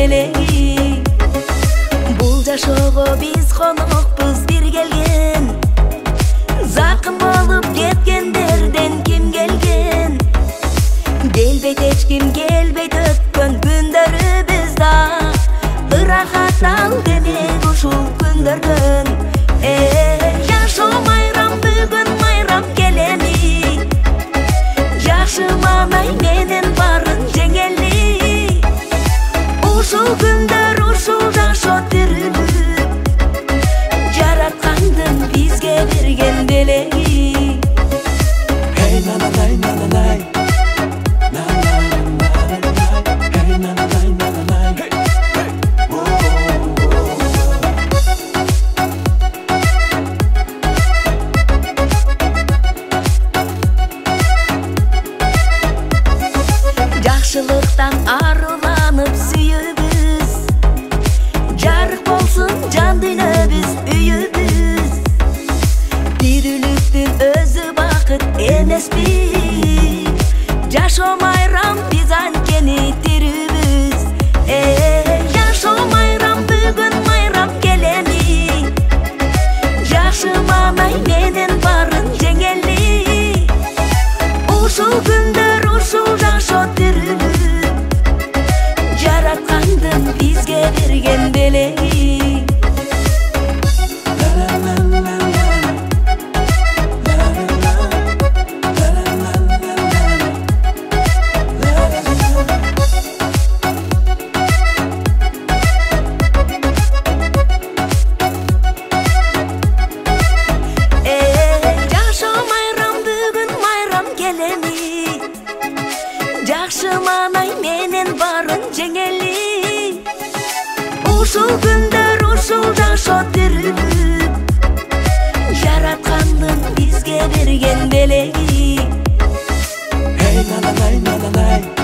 белеги. Бул жашоого биз конокпуз бир келген, закын болуп кеткендерден ким келген? Келбейт эч ким, келбейт өткөн күндөрүбүздө, ырахат ал демек ушул күндөрдөн. Жашоо майрам, бүгүн майрам келеми, жакшы маанай менен барын жеңели. Ушул күндөр, ушул жашоо тирилип, жараткандын бизге берген белеги. Hey na na na na na na, na na na na na, hey na na na na na na, hey hey, oh Жакшылыктан аруланып сүйүбүз, жарык болсун жан дүйнөбүз, үйүбүз. Тирүүлүктүн өзү бакыт эмеспи, жашоо майрам биз анткени тирүүбүз. Жашоо майрам, бүгүн майрам келеми, жакшы маанай менен барын жеңели. Ушул күндөр, ушул жашоо тирилип, жараткандын бизге берген белеги. Жашоо майрам, бүгүн майрам келеми, жакшы маанай менен барын жеңели. Ушул күндөр, ушул жашоо тирилип, жараткандын бизге берген белеги. hey na na na na na.